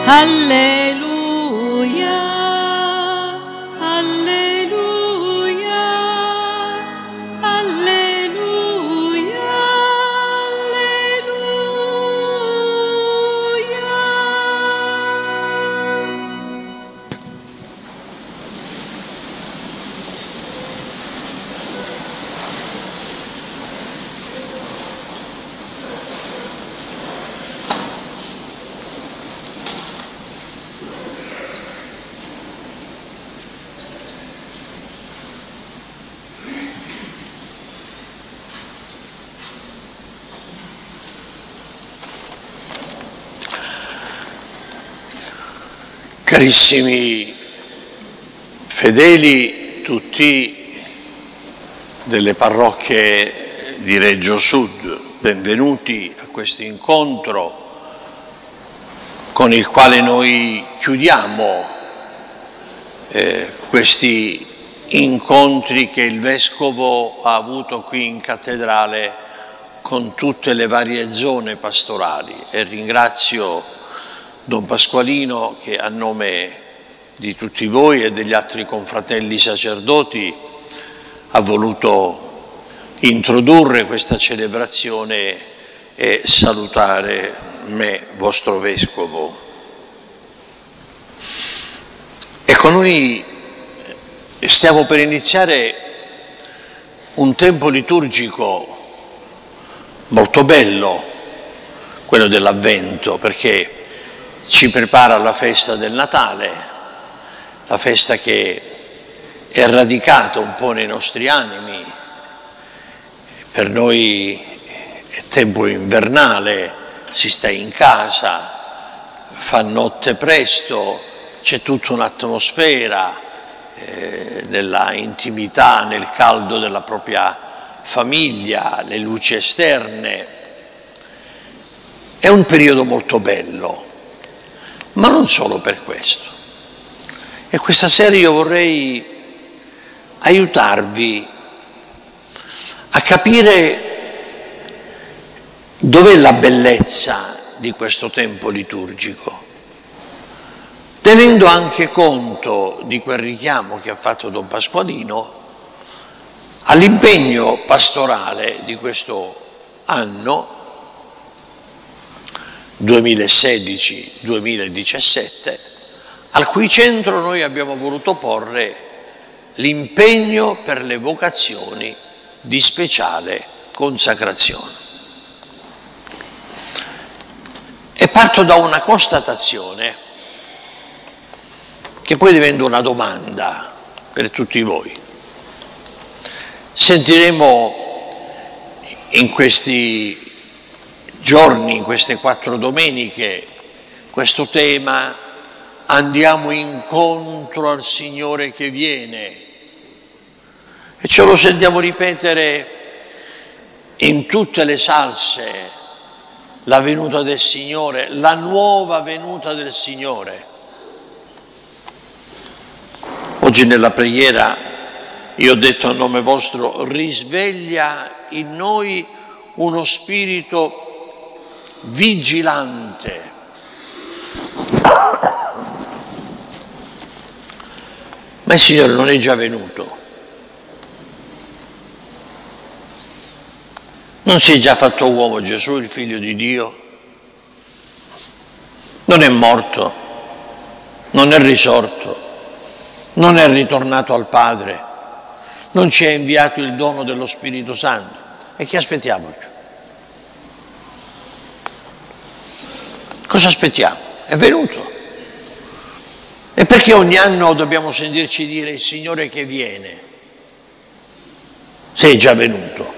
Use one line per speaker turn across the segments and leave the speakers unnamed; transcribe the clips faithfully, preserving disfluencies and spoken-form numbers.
Alleluia, alleluia, alleluia, alleluia.
Carissimi fedeli tutti delle parrocchie di Reggio Sud, benvenuti a questo incontro con il quale noi chiudiamo eh, questi incontri che il Vescovo ha avuto qui in cattedrale con tutte le varie zone pastorali, e ringrazio Don Pasqualino che a nome di tutti voi e degli altri confratelli sacerdoti ha voluto introdurre questa celebrazione e salutare me, vostro Vescovo. Ecco, noi stiamo per iniziare un tempo liturgico molto bello, quello dell'Avvento, perché ci prepara alla festa del Natale, la festa che è radicata un po' nei nostri animi. Per noi è tempo invernale, si sta in casa, fa notte presto, c'è tutta un'atmosfera eh, nella intimità, nel caldo della propria famiglia, le luci esterne. È un periodo molto bello. Ma non solo per questo. E questa sera io vorrei aiutarvi a capire dov'è la bellezza di questo tempo liturgico, tenendo anche conto di quel richiamo che ha fatto Don Pasqualino all'impegno pastorale di questo anno duemilasedici duemiladiciassette, al cui centro noi abbiamo voluto porre l'impegno per le vocazioni di speciale consacrazione. E parto da una constatazione che poi diventa una domanda per tutti voi. Sentiremo in questi giorni, in queste quattro domeniche, questo tema: andiamo incontro al Signore che viene, e ce lo sentiamo ripetere in tutte le salse, la venuta del Signore, la nuova venuta del Signore. Oggi nella preghiera io ho detto a nome vostro: risveglia in noi uno spirito vigilante. Ma il Signore non è già venuto? Non si è già fatto uomo Gesù, il Figlio di Dio? Non è morto, non è risorto, non è ritornato al Padre, non ci ha inviato il dono dello Spirito Santo? E che aspettiamo più? Cosa aspettiamo? È venuto. E perché ogni anno dobbiamo sentirci dire il Signore che viene, se è già venuto?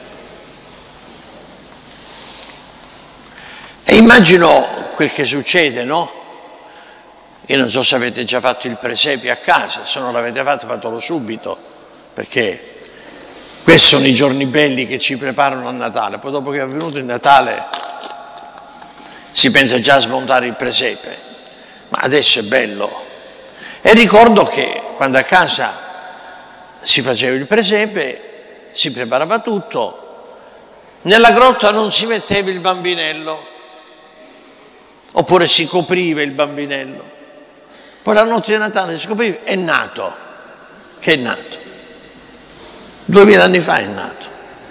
E immagino quel che succede, no? Io non so se avete già fatto il presepio a casa, se non l'avete fatto fatelo subito, perché questi sono i giorni belli che ci preparano a Natale. Poi dopo che è venuto il Natale si pensa già a smontare il presepe, ma adesso è bello. E ricordo che quando a casa si faceva il presepe, si preparava tutto, nella grotta non si metteva il bambinello, Oppure si copriva il bambinello. Poi la notte di Natale si copriva, è nato. Che è nato? Duemila anni fa è nato.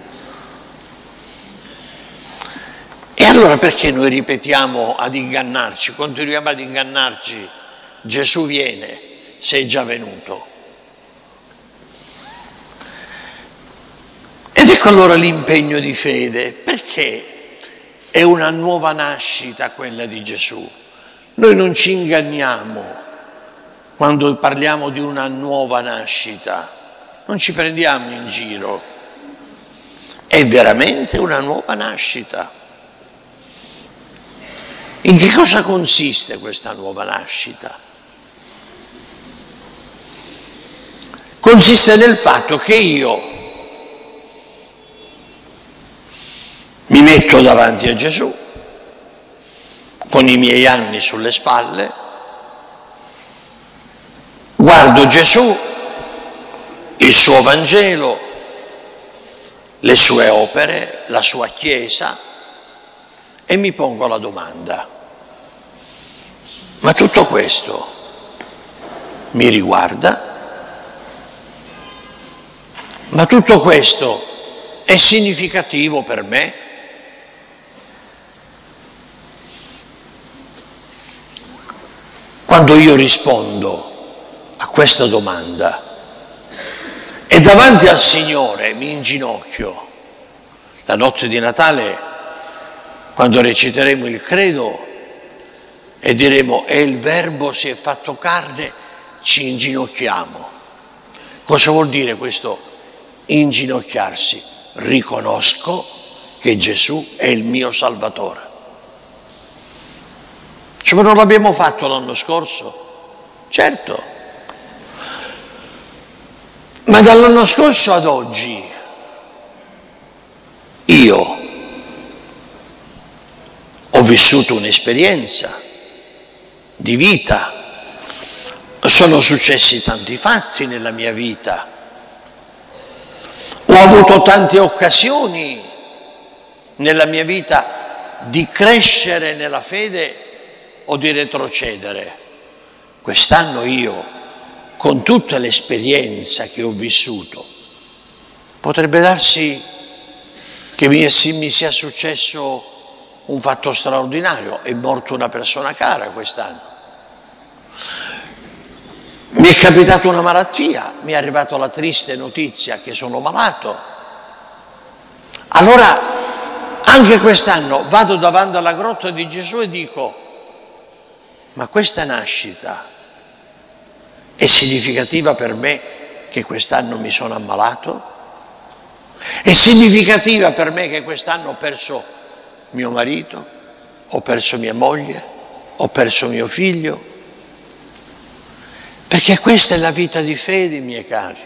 E allora perché noi ripetiamo ad ingannarci, continuiamo ad ingannarci? Gesù viene, sei già venuto. Ed ecco allora l'impegno di fede, perché è una nuova nascita quella di Gesù. Noi non ci inganniamo quando parliamo di una nuova nascita, non ci prendiamo in giro, è veramente una nuova nascita. In che cosa consiste questa nuova nascita? Consiste nel fatto che io mi metto davanti a Gesù con i miei anni sulle spalle, guardo Gesù, il suo Vangelo, le sue opere, la sua Chiesa e mi pongo la domanda: ma tutto questo mi riguarda? Ma tutto questo è significativo per me? Quando io rispondo a questa domanda e davanti al Signore mi inginocchio, la notte di Natale, quando reciteremo il credo e diremo e il Verbo si è fatto carne, ci inginocchiamo. Cosa vuol dire questo inginocchiarsi? Riconosco che Gesù è il mio Salvatore. Cioè, non l'abbiamo fatto l'anno scorso? Certo. Ma dall'anno scorso ad oggi io ho vissuto un'esperienza di vita, sono successi tanti fatti nella mia vita, ho avuto tante occasioni nella mia vita di crescere nella fede o di retrocedere. Quest'anno io, con tutta l'esperienza che ho vissuto, potrebbe darsi che mi, mi sia successo un fatto straordinario, è morta una persona cara quest'anno. Mi è capitata una malattia, mi è arrivata la triste notizia che sono malato. Allora, anche quest'anno vado davanti alla grotta di Gesù e dico: ma questa nascita è significativa per me che quest'anno mi sono ammalato? È significativa per me che quest'anno ho perso mio marito, ho perso mia moglie, ho perso mio figlio? Perché questa è la vita di fede, miei cari.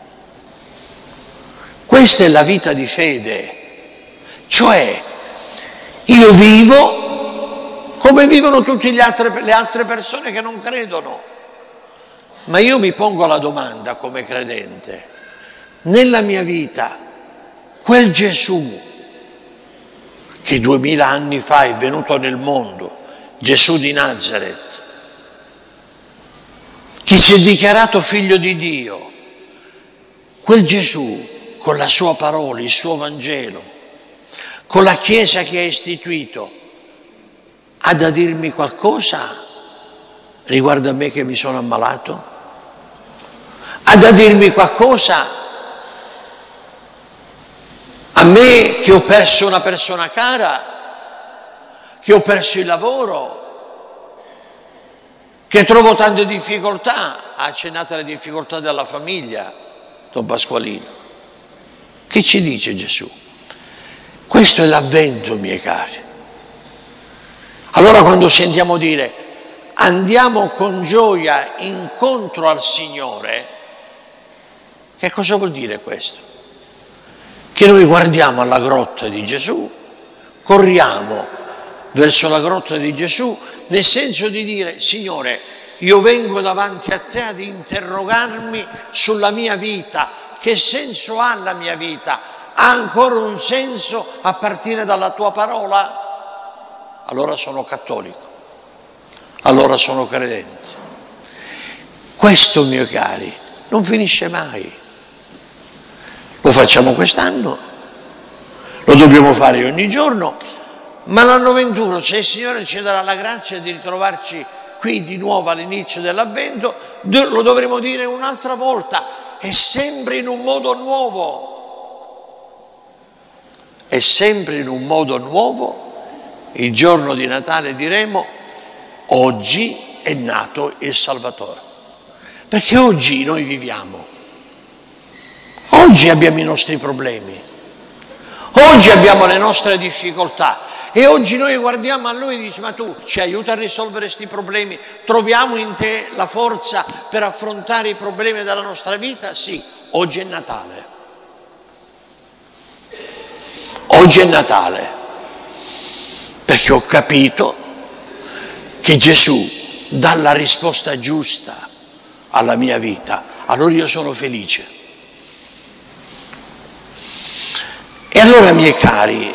Questa è la vita di fede. Cioè, io vivo come vivono tutte le altre, le altre persone che non credono. Ma io mi pongo la domanda come credente: nella mia vita, quel Gesù che duemila anni fa è venuto nel mondo, Gesù di Nazareth, che si è dichiarato figlio di Dio, quel Gesù con la sua parola, il suo Vangelo, con la Chiesa che ha istituito, ha da dirmi qualcosa riguardo a me che mi sono ammalato? Ha da dirmi qualcosa a me che ho perso una persona cara, che ho perso il lavoro, che trovo tante difficoltà? Ha accennato alle difficoltà della famiglia, Don Pasqualino. Che ci dice Gesù? Questo è l'avvento, miei cari. Allora quando sentiamo dire andiamo con gioia incontro al Signore, che cosa vuol dire questo? Che noi guardiamo alla grotta di Gesù, corriamo verso la grotta di Gesù, nel senso di dire: Signore, io vengo davanti a te ad interrogarmi sulla mia vita. Che senso ha la mia vita? Ha ancora un senso a partire dalla tua parola? Allora sono cattolico. allora sono credente. Questo, miei cari, non finisce mai. Lo facciamo quest'anno, lo dobbiamo fare ogni giorno, ma l'anno ventuno, se il Signore ci darà la grazia di ritrovarci qui di nuovo all'inizio dell'Avvento, lo dovremo dire un'altra volta, e sempre in un modo nuovo. E sempre in un modo nuovo, il giorno di Natale diremo: oggi è nato il Salvatore. Perché oggi noi viviamo, oggi abbiamo i nostri problemi, oggi abbiamo le nostre difficoltà, e oggi noi guardiamo a Lui e diciamo: ma tu ci aiuti a risolvere questi problemi? Troviamo in te la forza per affrontare i problemi della nostra vita? Sì, oggi è Natale. Oggi è Natale, perché ho capito che Gesù dà la risposta giusta alla mia vita, allora io sono felice. E allora, miei cari,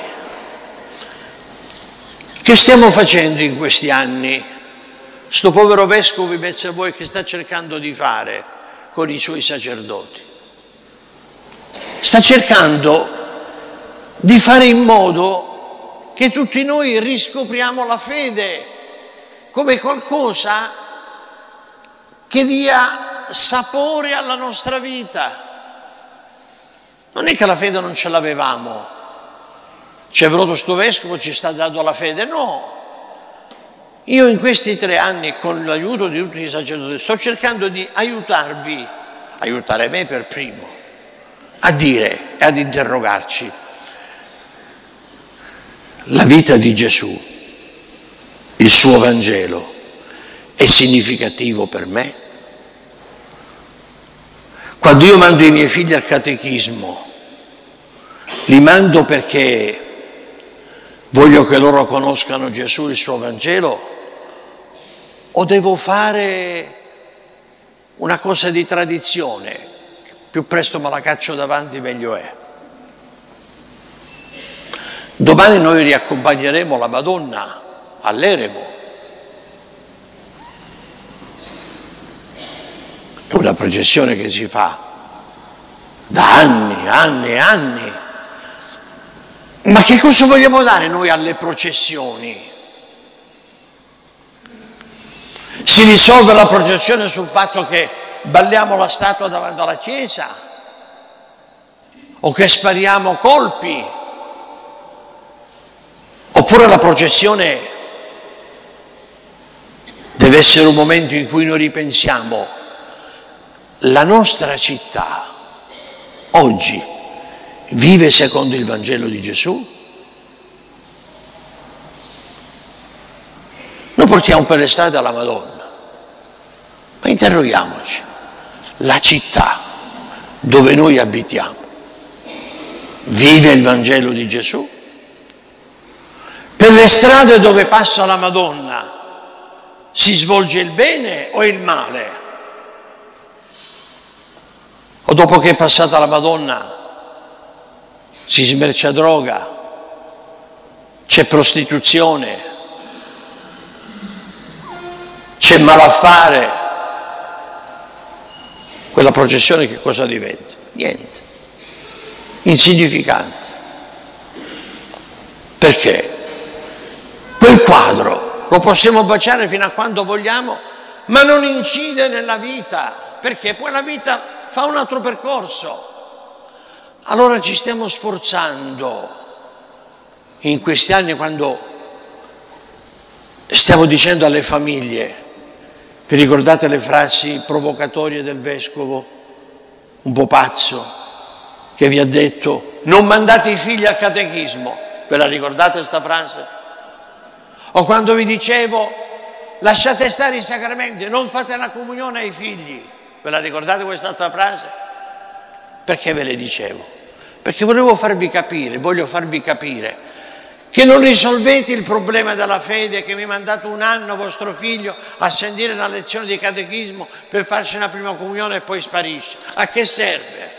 che stiamo facendo in questi anni? Sto povero vescovo in mezzo a voi che sta cercando di fare con i suoi sacerdoti? Sta cercando di fare in modo che tutti noi riscopriamo la fede come qualcosa che dia sapore alla nostra vita. Non è che la fede non ce l'avevamo, ci è venuto sto vescovo, ci sta dando la fede, no. Io in questi tre anni, con l'aiuto di tutti i sacerdoti, sto cercando di aiutarvi, aiutare me per primo, a dire e ad interrogarci: la vita di Gesù, il suo Vangelo, è significativo per me? Quando io mando i miei figli al catechismo, li mando perché voglio che loro conoscano Gesù, il suo Vangelo, o devo fare una cosa di tradizione? Più presto me la caccio davanti meglio è. Domani noi riaccompagneremo la Madonna all'eremo. È una processione che si fa da anni, anni e anni. Ma che cosa vogliamo dare noi alle processioni? Si risolve la processione sul fatto che balliamo la statua davanti alla chiesa? O che spariamo colpi? Oppure la processione deve essere un momento in cui noi ripensiamo: la nostra città oggi vive secondo il Vangelo di Gesù? Noi portiamo per le strade alla Madonna, ma interroghiamoci: la città dove noi abitiamo vive il Vangelo di Gesù? Per le strade dove passa la Madonna si svolge il bene o il male? O dopo che è passata la Madonna si smercia droga, c'è prostituzione, c'è malaffare? Quella processione che cosa diventa? Niente, insignificante. Perché? Quel quadro lo possiamo baciare fino a quando vogliamo, ma non incide nella vita, perché poi la vita fa un altro percorso. Allora ci stiamo sforzando in questi anni, quando stiamo dicendo alle famiglie, vi ricordate le frasi provocatorie del vescovo, un po' pazzo, che vi ha detto: non mandate i figli al catechismo? Ve la ricordate questa frase? O quando vi dicevo: lasciate stare i sacramenti, non fate la comunione ai figli? Ve la ricordate quest'altra frase? Perché ve le dicevo? Perché volevo farvi capire, voglio farvi capire che non risolvete il problema della fede, che mi mandate un anno vostro figlio a sentire una lezione di catechismo per farci una prima comunione e poi sparisce. A che serve?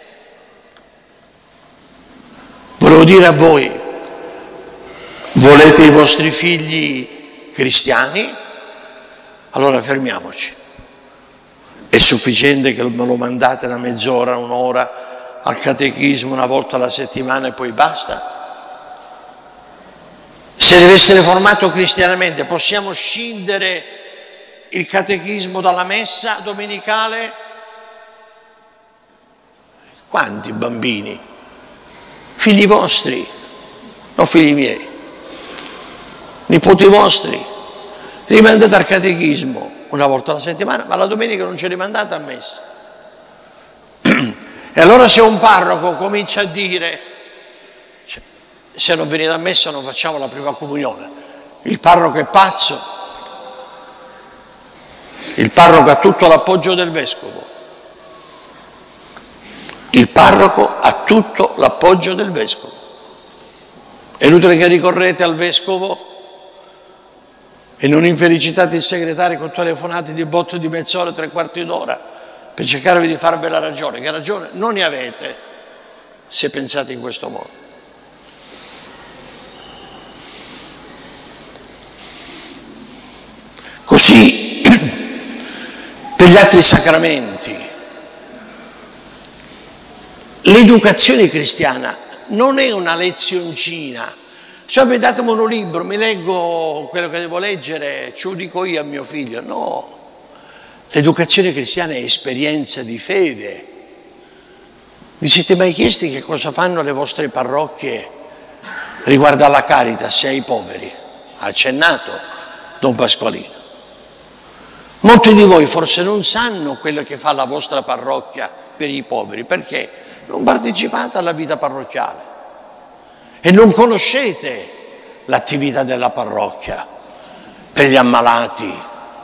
Volevo dire a voi: volete i vostri figli cristiani? Allora fermiamoci. È sufficiente che me lo mandate una mezz'ora, un'ora al catechismo una volta alla settimana e poi basta? Se deve essere formato cristianamente, possiamo scindere il catechismo dalla messa domenicale? Quanti bambini? Figli vostri, non figli miei, nipoti vostri, rimandate al catechismo una volta alla settimana, ma la domenica non ci rimandate a messa. E allora se un parroco comincia a dire, se non venite a messa non facciamo la prima comunione, il parroco è pazzo, il parroco ha tutto l'appoggio del vescovo, il parroco ha tutto l'appoggio del vescovo. È inutile che ricorrete al vescovo e non infelicitate il segretario con telefonate di botte di mezz'ora, tre quarti d'ora, per cercarvi di farvela ragione, che ragione non ne avete se pensate in questo modo. Così per gli altri sacramenti. L'educazione cristiana non è una lezioncina. Cioè, mi datemi un libro, mi leggo quello che devo leggere, ce lo dico io a mio figlio. No, l'educazione cristiana è esperienza di fede. Vi siete mai chiesti che cosa fanno le vostre parrocchie riguardo alla Caritas e ai poveri? Ha accennato Don Pasqualino. Molti di voi forse non sanno quello che fa la vostra parrocchia per i poveri, perché non partecipate alla vita parrocchiale e non conoscete l'attività della parrocchia per gli ammalati.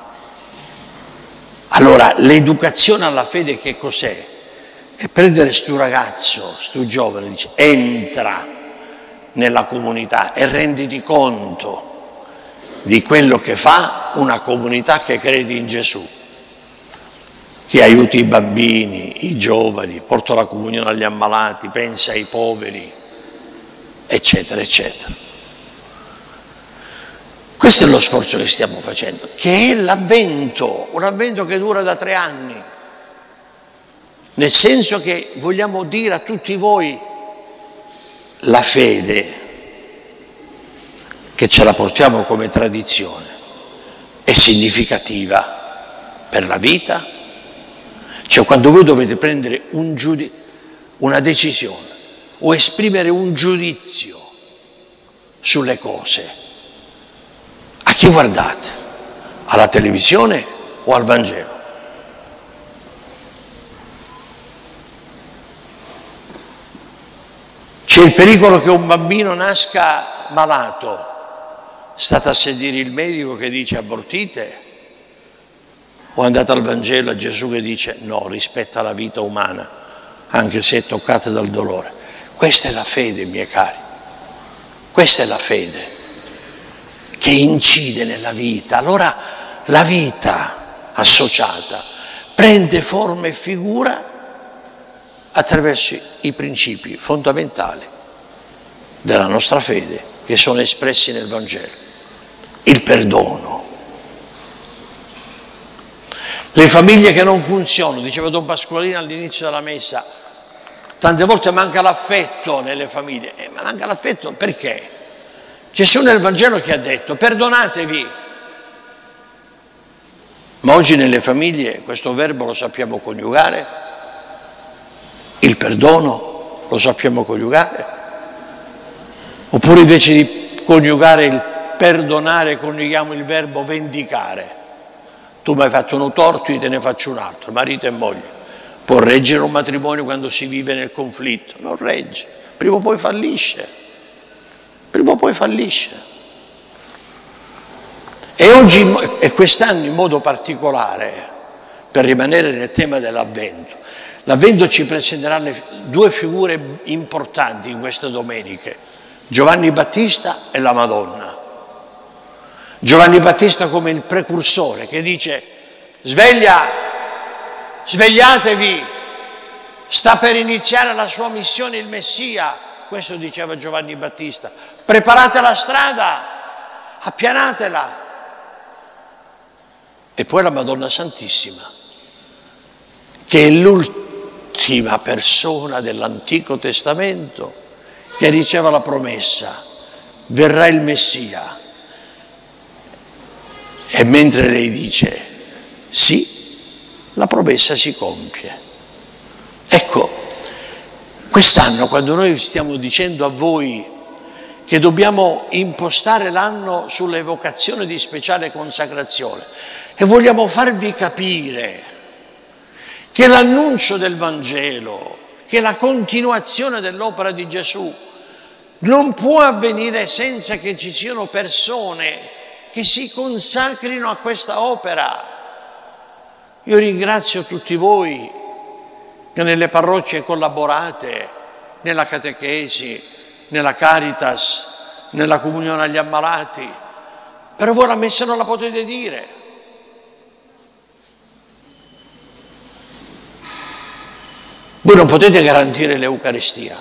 Allora, l'educazione alla fede che cos'è? È prendere sto ragazzo, sto giovane, dice, entra nella comunità e renditi conto di quello che fa una comunità che crede in Gesù, che aiuti i bambini, i giovani, porta la comunione agli ammalati, pensa ai poveri, eccetera, eccetera. Questo è lo sforzo che stiamo facendo, che è l'avvento, un avvento che dura da tre anni, nel senso che vogliamo dire a tutti voi la fede, che ce la portiamo come tradizione, è significativa per la vita. Cioè, quando voi dovete prendere un giudi- una decisione o esprimere un giudizio sulle cose, a chi guardate? Alla televisione o al Vangelo? C'è il pericolo che un bambino nasca malato. State a sentire il medico che dice abortite? O andate al Vangelo a Gesù che dice no, rispetta la vita umana, anche se è toccata dal dolore? Questa è la fede, miei cari. Questa è la fede che incide nella vita. Allora la vita associata prende forma e figura attraverso i principi fondamentali della nostra fede che sono espressi nel Vangelo. Il perdono. Le famiglie che non funzionano, diceva Don Pasqualino all'inizio della messa, tante volte manca l'affetto nelle famiglie. Eh, ma manca l'affetto perché? Gesù nel Vangelo che ha detto perdonatevi. Ma oggi nelle famiglie questo verbo lo sappiamo coniugare? Il perdono lo sappiamo coniugare? Oppure invece di coniugare il perdonare coniughiamo il verbo vendicare? Tu mi hai fatto un torto, io te ne faccio un altro. Marito e moglie. Può reggere un matrimonio quando si vive nel conflitto? Non regge. Prima o poi fallisce. Prima o poi fallisce. E oggi, e quest'anno in modo particolare, per rimanere nel tema dell'Avvento, l'Avvento ci presenterà le due figure importanti in queste domeniche, Giovanni Battista e la Madonna. Giovanni Battista come il precursore che dice sveglia, svegliatevi, sta per iniziare la sua missione il Messia, questo diceva Giovanni Battista, preparate la strada, appianatela. e poi la Madonna Santissima, che è l'ultima persona dell'Antico Testamento che riceve la promessa: verrà il Messia. E mentre lei dice sì, la promessa si compie. Ecco, quest'anno, quando noi stiamo dicendo a voi che dobbiamo impostare l'anno sull'evocazione di speciale consacrazione e vogliamo farvi capire che l'annuncio del Vangelo, che la continuazione dell'opera di Gesù non può avvenire senza che ci siano persone che si consacrino a questa opera. Io ringrazio tutti voi che nelle parrocchie collaborate, nella catechesi, nella Caritas, nella comunione agli ammalati, però voi la messa non la potete dire. Voi non potete garantire l'Eucaristia.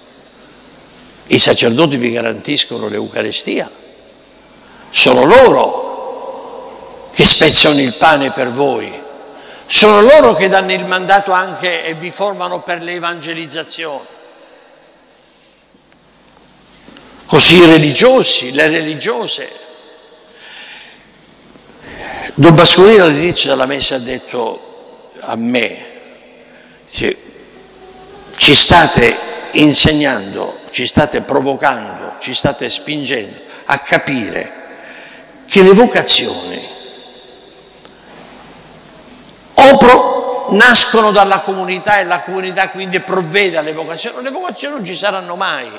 I sacerdoti vi garantiscono l'Eucaristia. Sono loro che spezzano il pane per voi. Sono loro che danno il mandato anche e vi formano per le evangelizzazioni. Così i religiosi, le religiose. Don Pasqualino all'inizio della messa ha detto a me, ci state insegnando, ci state provocando, ci state spingendo a capire che le vocazioni o pro, nascono dalla comunità e la comunità quindi provvede alle vocazioni, le vocazioni non ci saranno mai.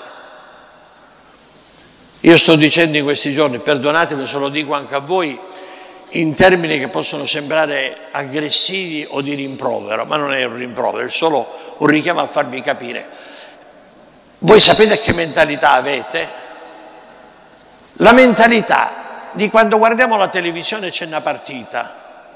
Io sto dicendo in questi giorni, perdonatemi se lo dico anche a voi, in termini che possono sembrare aggressivi o di rimprovero, ma non è un rimprovero, è solo un richiamo a farvi capire. Voi sapete che mentalità avete? La mentalità di quando guardiamo la televisione e c'è una partita,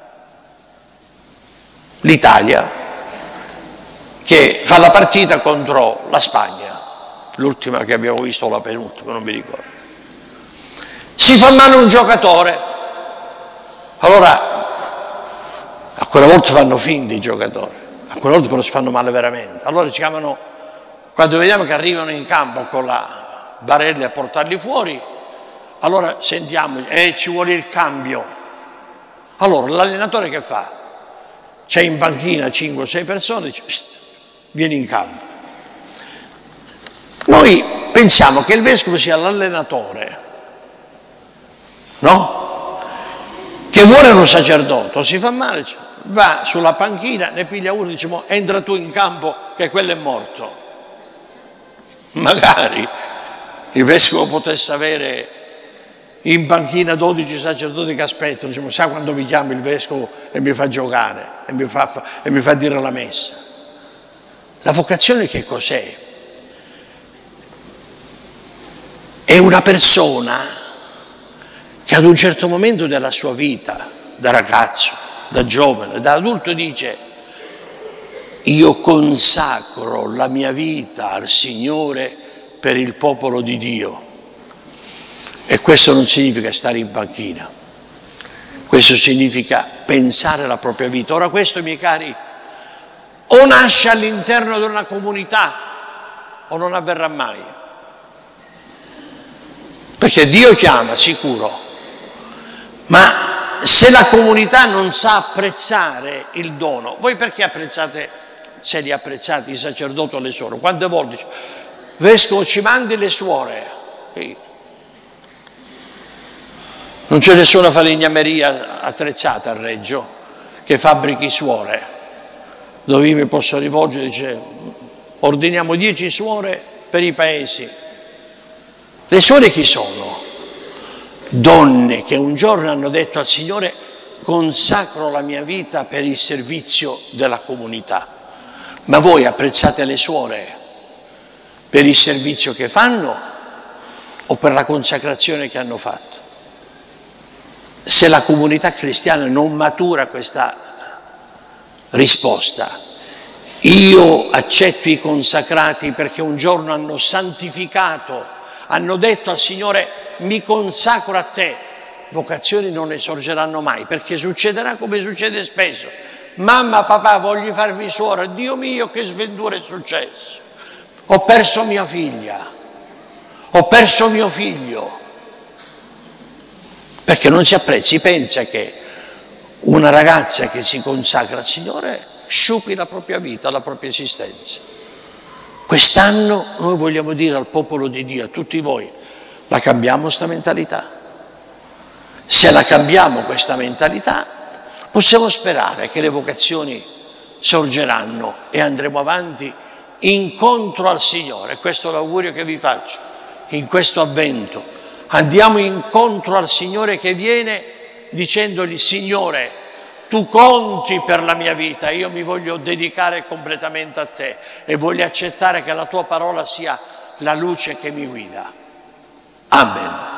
l'Italia che fa la partita contro la Spagna, l'ultima che abbiamo visto, la penultima, non mi ricordo, si fa male un giocatore, allora a quella volta fanno finti i giocatori, a quella volta però si fanno male veramente, allora ci chiamano, quando vediamo che arrivano in campo con la barella a portarli fuori, allora sentiamo, eh, ci vuole il cambio. Allora l'allenatore che fa? C'è in panchina cinque o sei persone, dice, vieni in campo. Noi pensiamo che il vescovo sia l'allenatore, no? Che muore un sacerdote, si fa male, va sulla panchina, ne piglia uno e dice, entra tu in campo che quello è morto. Magari il vescovo potesse avere in panchina dodici sacerdoti che aspettano, diciamo, sa quando mi chiama il vescovo e mi fa giocare e mi fa, e mi fa dire la messa. La vocazione che cos'è? È una persona che ad un certo momento della sua vita, da ragazzo, da giovane, da adulto, dice: io consacro la mia vita al Signore per il popolo di Dio. E questo non significa stare in panchina, questo significa pensare alla propria vita. Ora questo, miei cari, o nasce all'interno di una comunità o non avverrà mai. Perché Dio chiama, sicuro, ma se la comunità non sa apprezzare il dono, voi perché apprezzate, se li apprezzate i sacerdoti o le suore? Quante volte dice, vescovo ci mandi le suore? Sì. Non c'è nessuna falegnameria attrezzata a Reggio che fabbrichi suore, dove io mi posso rivolgere, dice, ordiniamo dieci suore per i paesi. Le suore chi sono? Donne che un giorno hanno detto al Signore: consacro la mia vita per il servizio della comunità. Ma voi apprezzate le suore per il servizio che fanno o per la consacrazione che hanno fatto? Se la comunità cristiana non matura questa risposta, io accetto i consacrati perché un giorno hanno santificato, hanno detto al Signore: mi consacro a te, vocazioni non ne sorgeranno mai, perché succederà come succede spesso. Mamma, papà, voglio farmi suora. Dio mio, che sventura è successo. Ho perso mia figlia, ho perso mio figlio. Perché non si apprezza, si pensa che una ragazza che si consacra al Signore sciupi la propria vita, la propria esistenza. Quest'anno noi vogliamo dire al popolo di Dio, a tutti voi, la cambiamo sta mentalità. Se la cambiamo questa mentalità, possiamo sperare che le vocazioni sorgeranno e andremo avanti incontro al Signore. Questo è l'augurio che vi faccio in questo avvento. Andiamo incontro al Signore che viene dicendogli: Signore, tu conti per la mia vita, io mi voglio dedicare completamente a te e voglio accettare che la tua parola sia la luce che mi guida. Amen.